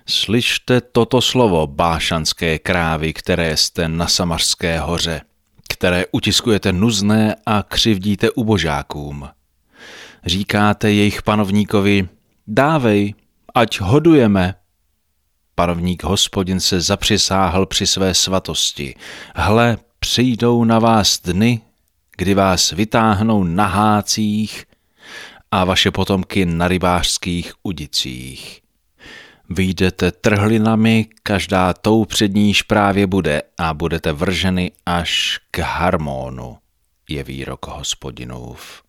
Slyšte toto slovo, bášanské krávy, které jste na Samařské hoře, které utiskujete nuzné a křivdíte ubožákům. Říkáte jejich panovníkovi, dávej, ať hodujeme. Panovník Hospodin se zapřisáhl při své svatosti. Hle, přijdou na vás dny, kdy vás vytáhnou na hácích a vaše potomky na rybářských udicích. Vyjdete trhlinami, každá tou před níž právě bude a budete vrženy až k Harmónu, je výrok Hospodinův.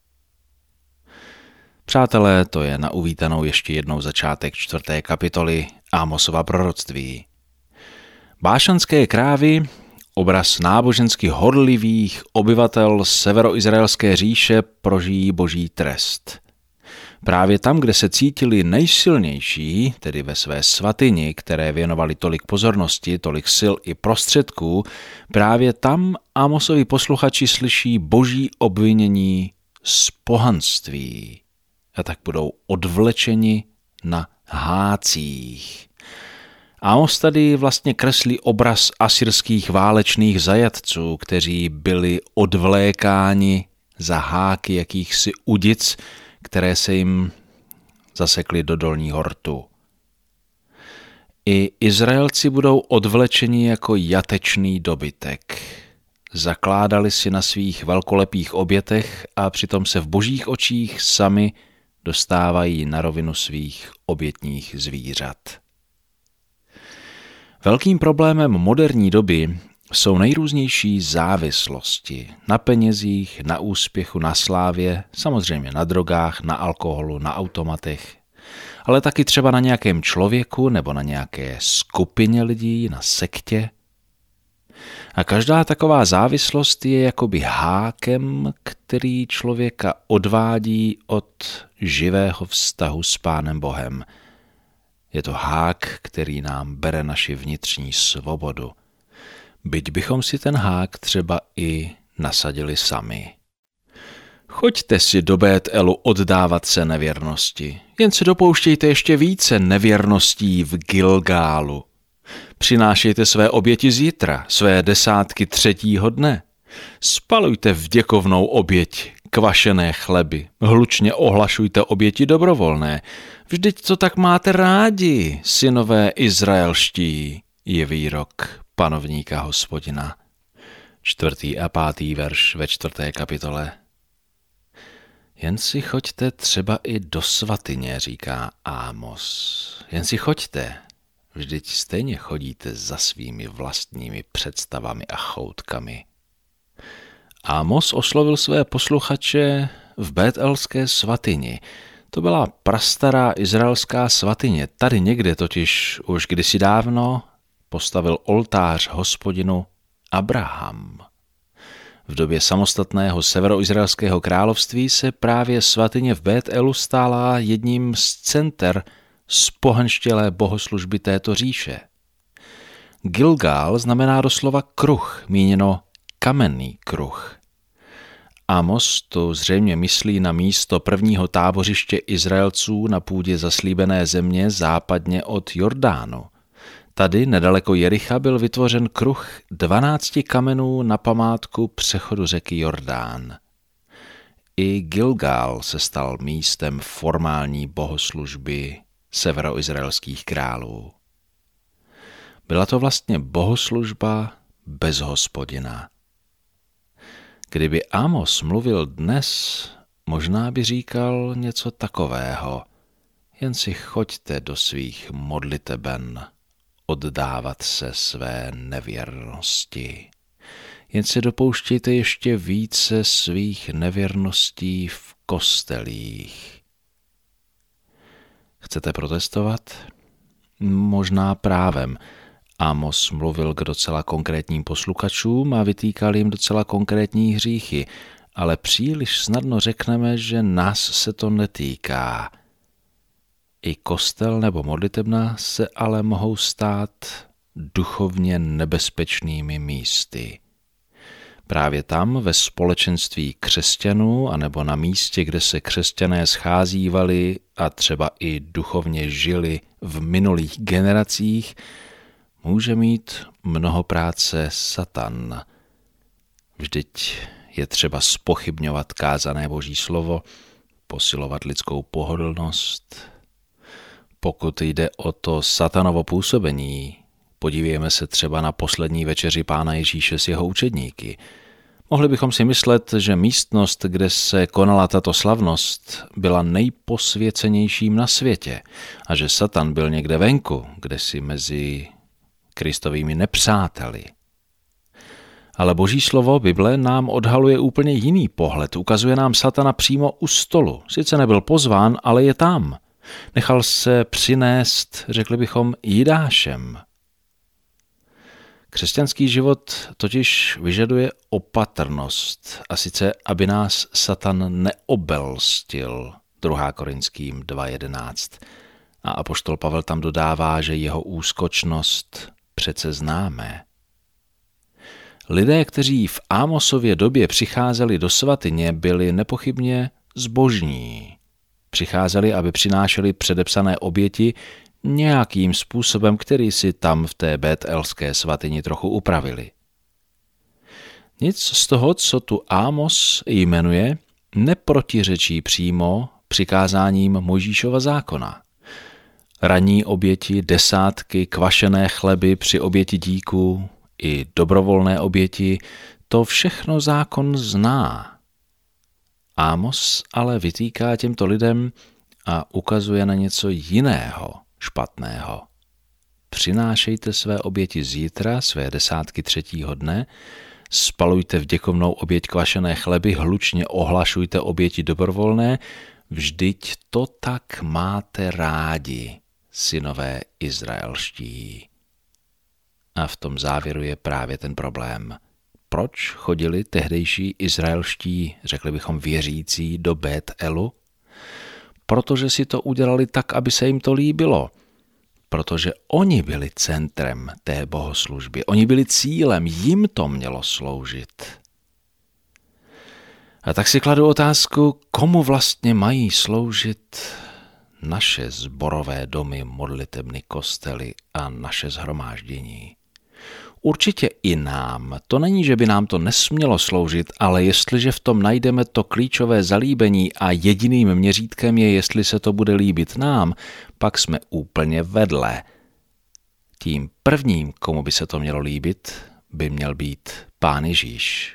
Přátelé, to je na uvítanou ještě jednou začátek 4. kapitoly Ámosova proroctví. Bášanské krávy, obraz nábožensky horlivých obyvatel severoizraelské říše, prožijí boží trest. Právě tam, kde se cítili nejsilnější, tedy ve své svatyni, které věnovali tolik pozornosti, tolik sil i prostředků, právě tam Ámosovi posluchači slyší boží obvinění z pohanství. A tak budou odvlečeni na hácích. Ámos tady vlastně kreslí obraz asyrských válečných zajatců, kteří byli odvlékáni za háky jakýchsi udic, které se jim zasekly do dolního rtu. I Izraelci budou odvlečeni jako jatečný dobytek. Zakládali si na svých velkolepých obětech a přitom se v božích očích sami dostávají na rovinu svých obětních zvířat. Velkým problémem moderní doby jsou nejrůznější závislosti na penězích, na úspěchu, na slávě, samozřejmě na drogách, na alkoholu, na automatech, ale taky třeba na nějakém člověku nebo na nějaké skupině lidí, na sektě. A každá taková závislost je jakoby hákem, který člověka odvádí od živého vztahu s Pánem Bohem. Je to hák, který nám bere naši vnitřní svobodu. Byť bychom si ten hák třeba i nasadili sami. Choďte si do Bételu oddávat se nevěrnosti, jen se dopouštějte ještě více nevěrností v Gilgálu. Přinášejte své oběti zítra, své desátky 3. dne. Spalujte vděkovnou oběť, kvašené chleby, hlučně ohlašujte oběti dobrovolné. Vždyť to tak máte rádi, synové izraelští, je výrok panovníka Hospodina. 4. a 5. verš ve 4. kapitole. Jen si choďte třeba i do svatyně, říká Ámos. Jen si choďte, vždyť stejně chodíte za svými vlastními představami a choutkami. Ámos oslovil své posluchače v Bételské svatyni. To byla prastará izraelská svatyně. Tady někde totiž už kdysi dávno postavil oltář Hospodinu Abraham. V době samostatného severoizraelského království se právě svatyně v Bételu stála jedním z center zpohanštělé bohoslužby této říše. Gilgál znamená doslova kruh, míněno kamenný kruh. Ámos to zřejmě myslí na místo prvního tábořiště Izraelců na půdě zaslíbené země západně od Jordánu. Tady, nedaleko Jericha, byl vytvořen kruh 12 kamenů na památku přechodu řeky Jordán. I Gilgál se stal místem formální bohoslužby severoizraelských králů. Byla to vlastně bohoslužba bez Hospodina. Kdyby Ámos mluvil dnes, možná by říkal něco takového. Jen si choďte do svých modliteben oddávat se své nevěrnosti. Jen se dopouštějte ještě více svých nevěrností v kostelích. Chcete protestovat? Možná právem. Ámos mluvil k docela konkrétním posluchačům a vytýkal jim docela konkrétní hříchy, ale příliš snadno řekneme, že nás se to netýká. I kostel nebo modlitebna se ale mohou stát duchovně nebezpečnými místy. Právě tam, ve společenství křesťanů, anebo na místě, kde se křesťané scházívali a třeba i duchovně žili v minulých generacích, může mít mnoho práce Satan. Vždyť je třeba zpochybňovat kázané Boží slovo, posilovat lidskou pohodlnost. Pokud jde o to satanovo působení, podívejme se třeba na poslední večeři Pána Ježíše s jeho učedníky. Mohli bychom si myslet, že místnost, kde se konala tato slavnost, byla nejposvěcenějším na světě a že Satan byl někde venku, kdesi mezi Kristovými nepřáteli. Ale Boží slovo Bible nám odhaluje úplně jiný pohled. Ukazuje nám Satana přímo u stolu. Sice nebyl pozván, ale je tam. Nechal se přinést, řekli bychom, Jidášem. Křesťanský život totiž vyžaduje opatrnost, a sice, aby nás Satan neobelstil, 2. Korinským 2.11. A apoštol Pavel tam dodává, že jeho úskočnost přece známe. Lidé, kteří v Ámosově době přicházeli do svatyně, byli nepochybně zbožní. Přicházeli, aby přinášeli předepsané oběti nějakým způsobem, který si tam v té betelské svatyni trochu upravili. Nic z toho, co tu Ámos jmenuje, neprotiřečí přímo přikázáním Mojžíšova zákona. Ranní oběti, desátky, kvašené chleby při oběti díků i dobrovolné oběti, to všechno zákon zná. Ámos ale vytýká těmto lidem a ukazuje na něco jiného, špatného. Přinášejte své oběti zítra, své desátky 3. dne, spalujte vděkovnou oběť kvašené chleby, hlučně ohlašujte oběti dobrovolné, vždyť to tak máte rádi, synové izraelští. A v tom závěru je právě ten problém. Proč chodili tehdejší izraelští, řekli bychom věřící, do Betelu? Protože si to udělali tak, aby se jim to líbilo. Protože oni byli centrem té bohoslužby. Oni byli cílem, jim to mělo sloužit. A tak si kladu otázku, komu vlastně mají sloužit naše sborové domy, modlitebny, kostely a naše shromáždění. Určitě i nám. To není, že by nám to nesmělo sloužit, ale jestliže v tom najdeme to klíčové zalíbení a jediným měřítkem je, jestli se to bude líbit nám, pak jsme úplně vedle. Tím prvním, komu by se to mělo líbit, by měl být Pán Ježíš.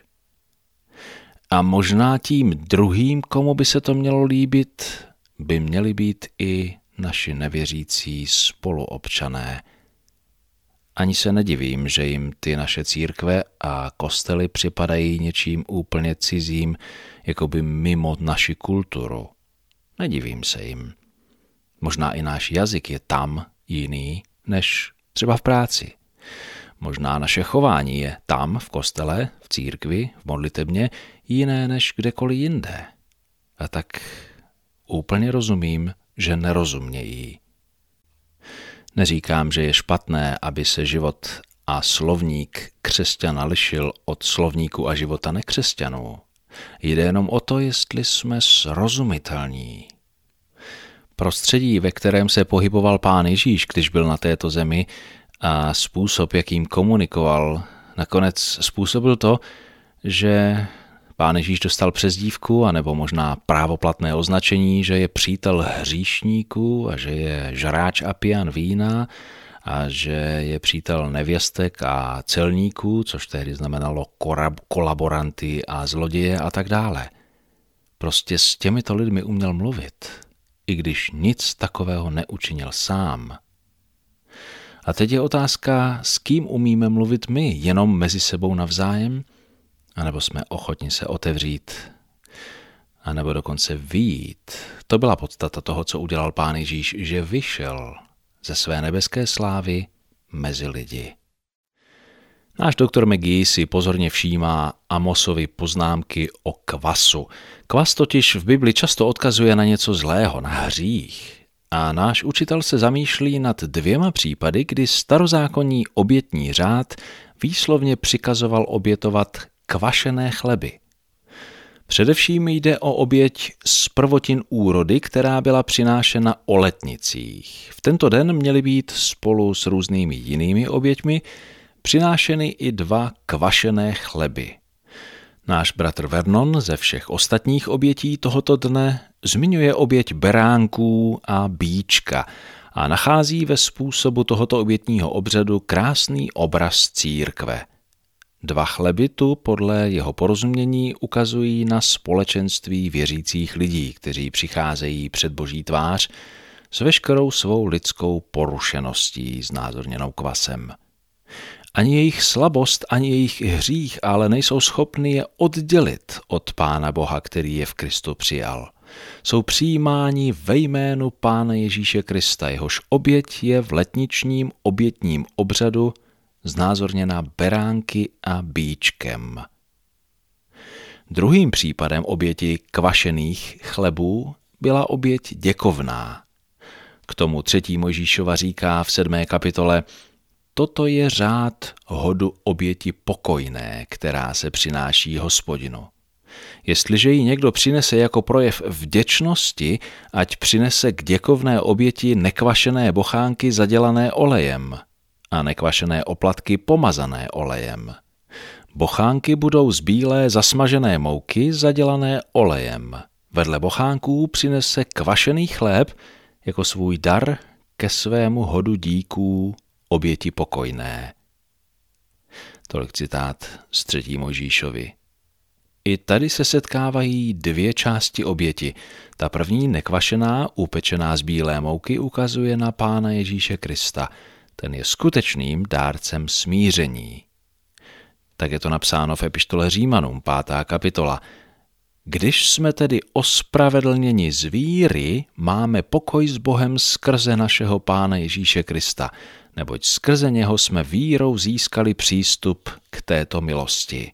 A možná tím druhým, komu by se to mělo líbit, by měli být i naši nevěřící spoluobčané. Ani se nedivím, že jim ty naše církve a kostely připadají něčím úplně cizím, jako by mimo naši kulturu. Nedivím se jim. Možná i náš jazyk je tam jiný, než třeba v práci. Možná naše chování je tam, v kostele, v církvi, v modlitebně, jiné než kdekoliv jinde. A tak úplně rozumím, že nerozumějí. Neříkám, že je špatné, aby se život a slovník křesťana lišil od slovníku a života nekřesťanů. Jde jenom o to, jestli jsme srozumitelní. Prostředí, ve kterém se pohyboval Pán Ježíš, když byl na této zemi, a způsob, jakým komunikoval, nakonec způsobil to, že Pán Ježíš dostal přezdívku, anebo možná právoplatné označení, že je přítel hříšníků a že je žráč a pijan vína a že je přítel nevěstek a celníků, což tehdy znamenalo kolaboranty a zloděje a tak dále. Prostě s těmito lidmi uměl mluvit, i když nic takového neučinil sám. A teď je otázka, s kým umíme mluvit my, jenom mezi sebou navzájem? A nebo jsme ochotni se otevřít, a nebo dokonce vyjít. To byla podstata toho, co udělal Pán Ježíš, že vyšel ze své nebeské slávy mezi lidi. Náš doktor McGee si pozorně všímá Amosovy poznámky o kvasu. Kvas totiž v Bibli často odkazuje na něco zlého, na hřích. A náš učitel se zamýšlí nad 2 případy, kdy starozákonní obětní řád výslovně přikazoval obětovat kvašené chleby. Především jde o oběť z prvotin úrody, která byla přinášena o letnicích. V tento den měly být spolu s různými jinými oběťmi přinášeny i 2 kvašené chleby. Náš bratr Vernon ze všech ostatních obětí tohoto dne zmiňuje oběť beránků a býčka a nachází ve způsobu tohoto obětního obřadu krásný obraz církve. 2 chleby tu podle jeho porozumění ukazují na společenství věřících lidí, kteří přicházejí před Boží tvář s veškerou svou lidskou porušeností, znázorněnou kvasem. Ani jejich slabost, ani jejich hřích ale nejsou schopny je oddělit od Pána Boha, který je v Kristu přijal. Jsou přijímáni ve jménu Pána Ježíše Krista, jehož oběť je v letničním obětním obřadu znázorněna beránky a býčkem. Druhým případem oběti kvašených chlebů byla oběť děkovná. K tomu 3. Mojžíšova říká v 7. kapitole: Toto je řád hodu oběti pokojné, která se přináší Hospodinu. Jestliže ji někdo přinese jako projev vděčnosti, ať přinese k děkovné oběti nekvašené bochánky zadělané olejem a nekvašené oplatky pomazané olejem. Bochánky budou z bílé zasmažené mouky zadělané olejem. Vedle bochánků přinese kvašený chléb jako svůj dar ke svému hodu díků oběti pokojné. Tolik citát z 3. Mojžíšovi. I tady se setkávají 2 části oběti. Ta první, nekvašená, upečená z bílé mouky, ukazuje na Pána Ježíše Krista. Ten je skutečným dárcem smíření. Tak je to napsáno v epištole Římanům, 5. kapitola. Když jsme tedy ospravedlněni z víry, máme pokoj s Bohem skrze našeho Pána Ježíše Krista, neboť skrze něho jsme vírou získali přístup k této milosti.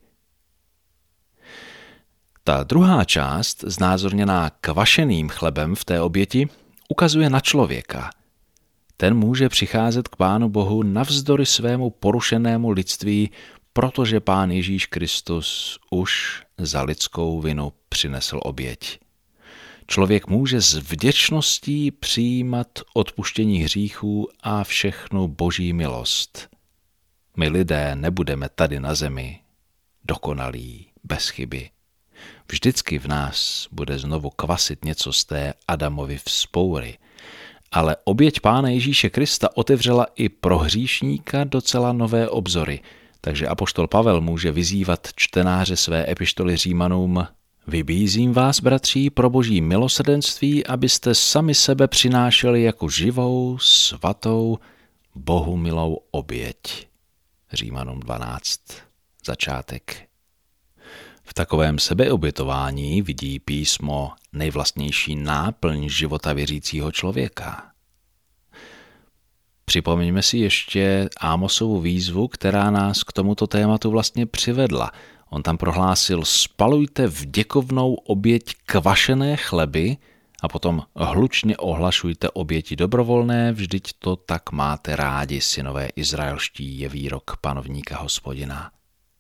Ta druhá část, znázorněná kvašeným chlebem v té oběti, ukazuje na člověka. Ten může přicházet k Pánu Bohu navzdory svému porušenému lidství, protože Pán Ježíš Kristus už za lidskou vinu přinesl oběť. Člověk může s vděčností přijímat odpuštění hříchů a všechnu Boží milost. My lidé nebudeme tady na zemi dokonalí, bez chyby. Vždycky v nás bude znovu kvasit něco z té Adamovy vzpoury, ale oběť Pána Ježíše Krista otevřela i pro hříšníka docela nové obzory, takže apoštol Pavel může vyzývat čtenáře své epištoly Římanům: Vybízím vás, bratří, pro Boží milosrdenství, abyste sami sebe přinášeli jako živou, svatou, Bohu milou oběť. Římanům 12. začátek. V takovém sebeobětování vidí písmo nejvlastnější náplň života věřícího člověka. Připomeňme si ještě Ámosovu výzvu, která nás k tomuto tématu vlastně přivedla. On tam prohlásil: spalujte vděkovnou oběť kvašené chleby a potom hlučně ohlašujte oběti dobrovolné, vždyť to tak máte rádi, synové izraelští, je výrok panovníka Hospodina.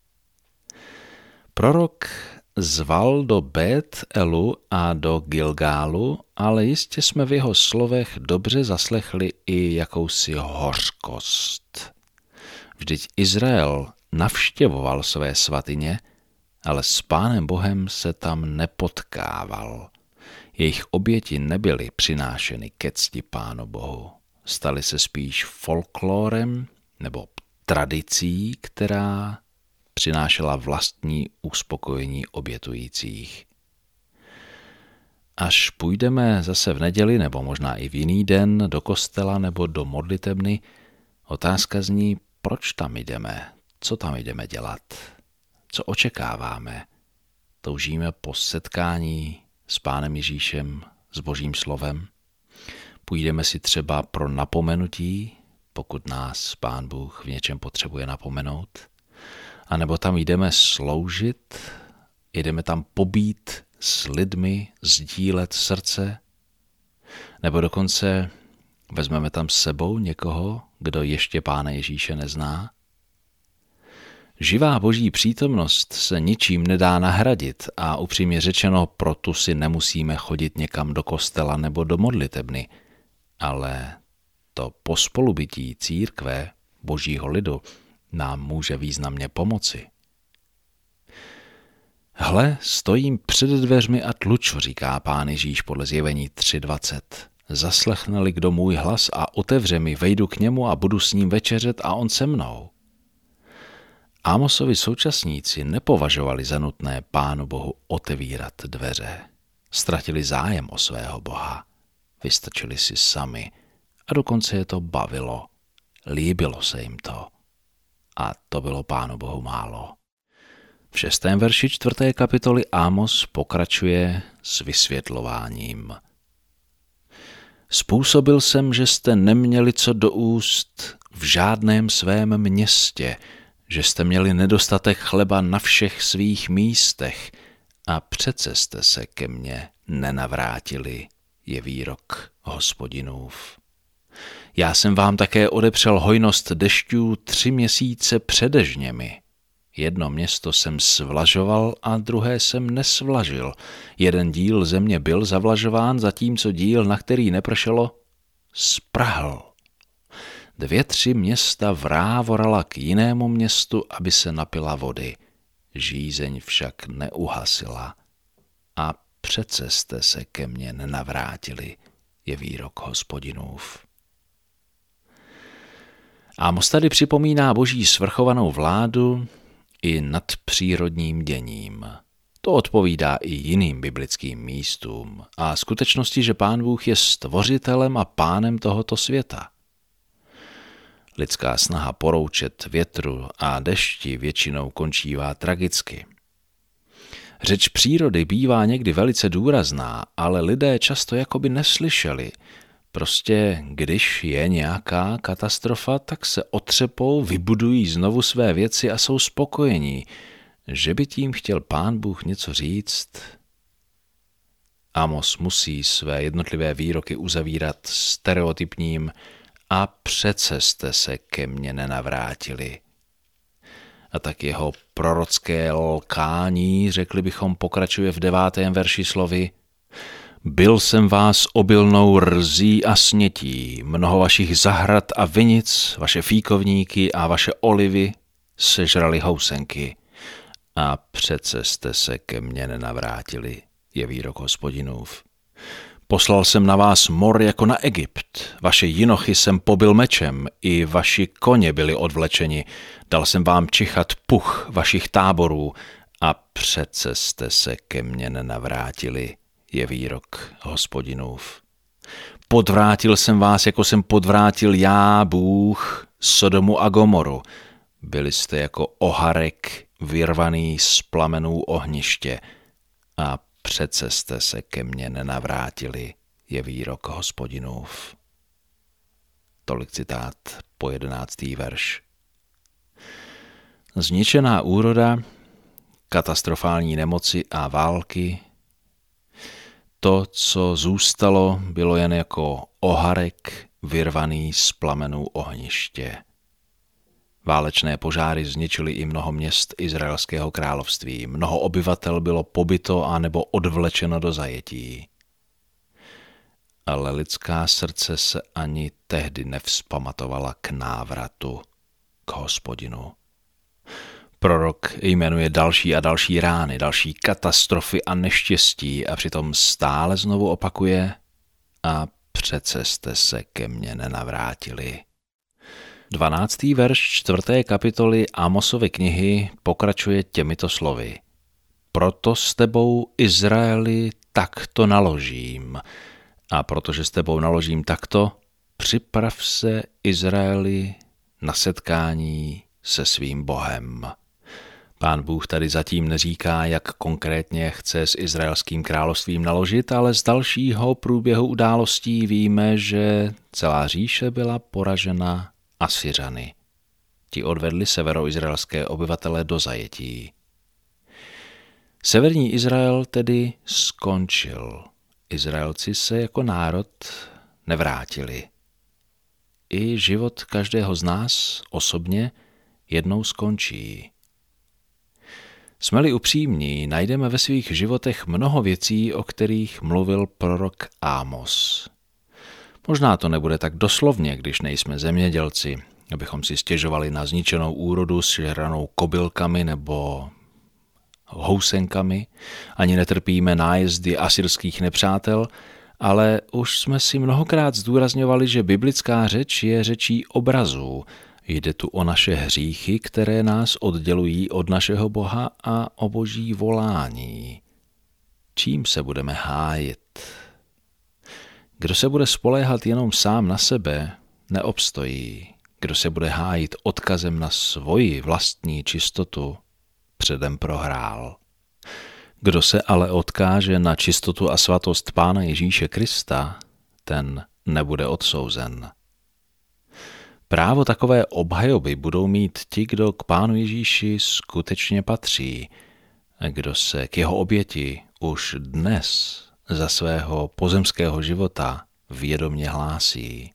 Prorok zval do Bet-Elu a do Gilgálu, ale jistě jsme v jeho slovech dobře zaslechli i jakousi hořkost. Vždyť Izrael navštěvoval své svatyně, ale s Pánem Bohem se tam nepotkával. Jejich oběti nebyly přinášeny ke cti Pánu Bohu. Staly se spíš folklórem nebo tradicí, která přinášela vlastní uspokojení obětujících. Až půjdeme zase v neděli nebo možná i v jiný den do kostela nebo do modlitebny, otázka zní, proč tam jdeme, co tam jdeme dělat, co očekáváme. Toužíme po setkání s Pánem Ježíšem, s Božím slovem. Půjdeme si třeba pro napomenutí, pokud nás Pán Bůh v něčem potřebuje napomenout. A nebo tam jdeme sloužit, jdeme tam pobít s lidmi, sdílet srdce, nebo dokonce vezmeme tam s sebou někoho, kdo ještě Pána Ježíše nezná. Živá boží přítomnost se ničím nedá nahradit a upřímně řečeno, pro tu si nemusíme chodit někam do kostela nebo do modlitebny, ale to pospolubytí církve, božího lidu, nám může významně pomoci. Hle, stojím před dveřmi a tluču, říká Pán Ježíš podle Zjevení 3.20. Zaslechne-li kdo můj hlas a otevře mi, vejdu k němu a budu s ním večeřet a on se mnou. Ámosovi současníci nepovažovali za nutné Pánu Bohu otevírat dveře. Ztratili zájem o svého Boha. Vystačili si sami a dokonce je to bavilo. Líbilo se jim to. A to bylo Pánu Bohu málo. V 6. verši 4. kapitoly Ámos pokračuje s vysvětlováním. Způsobil jsem, že jste neměli co do úst v žádném svém městě, že jste měli nedostatek chleba na všech svých místech a přece jste se ke mně nenavrátili, je výrok Hospodinův. Já jsem vám také odepřel hojnost dešťů 3 měsíce před dežněmi. Jedno město jsem svlažoval a druhé jsem nesvlažil. Jeden díl země byl zavlažován, zatímco díl, na který nepršelo, sprahl. 2-3 města vrávorala k jinému městu, aby se napila vody. Žízeň však neuhasila. A přece jste se ke mně nenavrátili, je výrok Hospodinův. Ámos tady připomíná boží svrchovanou vládu i nad přírodním děním. To odpovídá i jiným biblickým místům a skutečnosti, že Pán Bůh je stvořitelem a pánem tohoto světa. Lidská snaha poroučet větru a dešti většinou končívá tragicky. Řeč přírody bývá někdy velice důrazná, ale lidé často jakoby neslyšeli. Prostě když je nějaká katastrofa, tak se otřepou, vybudují znovu své věci a jsou spokojení. Že by tím chtěl Pán Bůh něco říct? Ámos musí své jednotlivé výroky uzavírat stereotypním a přece jste se ke mně nenavrátili. A tak jeho prorocké lkání, řekli bychom, pokračuje v 9. verši slovy: Byl jsem vás obilnou rzí a snětí, mnoho vašich zahrad a vinic, vaše fíkovníky a vaše olivy sežrali housenky. A přece jste se ke mně nenavrátili, je výrok Hospodinův. Poslal jsem na vás mor jako na Egypt, vaše jinochy jsem pobil mečem, i vaši koně byli odvlečeni, dal jsem vám čichat puch vašich táborů a přece jste se ke mně nenavrátili, je výrok Hospodinův. Podvrátil jsem vás, jako jsem podvrátil já, Bůh, Sodomu a Gomoru. Byli jste jako oharek vyrvaný z plamenů ohniště a přece jste se ke mně nenavrátili, je výrok Hospodinův. Tolik citát po 11. verš. Zničená úroda, katastrofální nemoci a války. To, co zůstalo, bylo jen jako oharek vyrvaný z plamenů ohniště. Válečné požáry zničily i mnoho měst Izraelského království. Mnoho obyvatel bylo pobyto a nebo odvlečeno do zajetí. Ale lidská srdce se ani tehdy nevzpamatovala k návratu k Hospodinu. Prorok jmenuje další a další rány, další katastrofy a neštěstí a přitom stále znovu opakuje: a přece jste se ke mně nenavrátili. 12. verš 4. kapitoly Ámosovy knihy pokračuje těmito slovy: Proto s tebou, Izraeli, takto naložím. A protože s tebou naložím takto, připrav se, Izraeli, na setkání se svým Bohem. Pán Bůh tady zatím neříká, jak konkrétně chce s izraelským královstvím naložit, ale z dalšího průběhu událostí víme, že celá říše byla poražena Asyřany. Ti odvedli severoizraelské obyvatele do zajetí. Severní Izrael tedy skončil. Izraelci se jako národ nevrátili. I život každého z nás osobně jednou skončí. Jsme-li upřímní, najdeme ve svých životech mnoho věcí, o kterých mluvil prorok Ámos. Možná to nebude tak doslovně, když nejsme zemědělci, abychom si stěžovali na zničenou úrodu s žranou kobylkami nebo housenkami, ani netrpíme nájezdy asyrských nepřátel, ale už jsme si mnohokrát zdůrazňovali, že biblická řeč je řečí obrazů. Jde tu o naše hříchy, které nás oddělují od našeho Boha a o Boží volání. Čím se budeme hájit? Kdo se bude spoléhat jenom sám na sebe, neobstojí. Kdo se bude hájit odkazem na svoji vlastní čistotu, předem prohrál. Kdo se ale odkáže na čistotu a svatost Pána Ježíše Krista, ten nebude odsouzen. Právo takové obhajoby budou mít ti, kdo k Pánu Ježíši skutečně patří, kdo se k jeho oběti už dnes za svého pozemského života vědomě hlásí.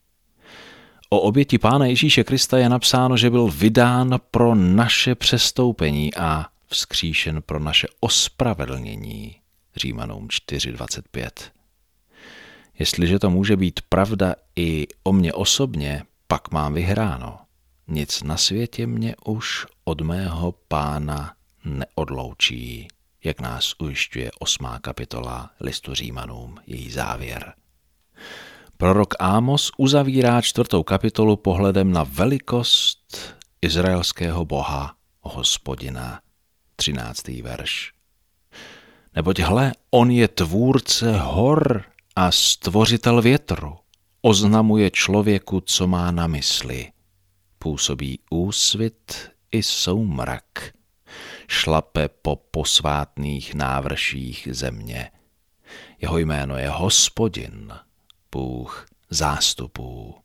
O oběti Pána Ježíše Krista je napsáno, že byl vydán pro naše přestoupení a vzkříšen pro naše ospravedlnění. Římanům 4:25. Jestliže to může být pravda i o mně osobně, pak mám vyhráno. Nic na světě mě už od mého Pána neodloučí, jak nás ujišťuje 8. kapitola listu Římanům, její závěr. Prorok Ámos uzavírá 4. kapitolu pohledem na velikost izraelského Boha, Hospodina, 13. verš. Neboť hle, on je tvůrce hor a stvořitel větru, oznamuje člověku, co má na mysli. Působí úsvit i soumrak, šlape po posvátných návrších země. Jeho jméno je Hospodin, Bůh zástupů.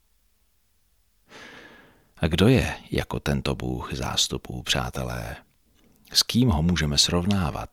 A kdo je jako tento Bůh zástupů, přátelé? S kým ho můžeme srovnávat?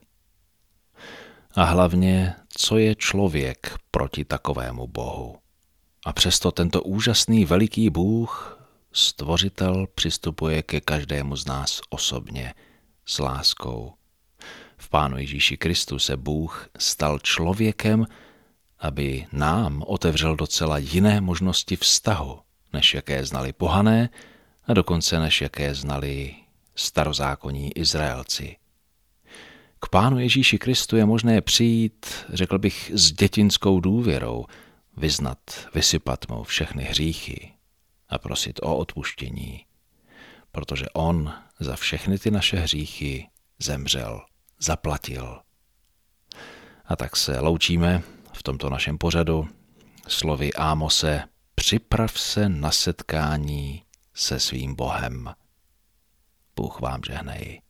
A hlavně, co je člověk proti takovému Bohu? A přesto tento úžasný veliký Bůh, stvořitel, přistupuje ke každému z nás osobně, s láskou. V Pánu Ježíši Kristu se Bůh stal člověkem, aby nám otevřel docela jiné možnosti vztahu, než jaké znali pohané a dokonce než jaké znali starozákonní Izraelci. K Pánu Ježíši Kristu je možné přijít, řekl bych, s dětinskou důvěrou, vyznat, vysypat mu všechny hříchy a prosit o odpuštění, protože on za všechny ty naše hříchy zemřel, zaplatil. A tak se loučíme v tomto našem pořadu slovy Ámose: připrav se na setkání se svým Bohem. Bůh vám žehnej.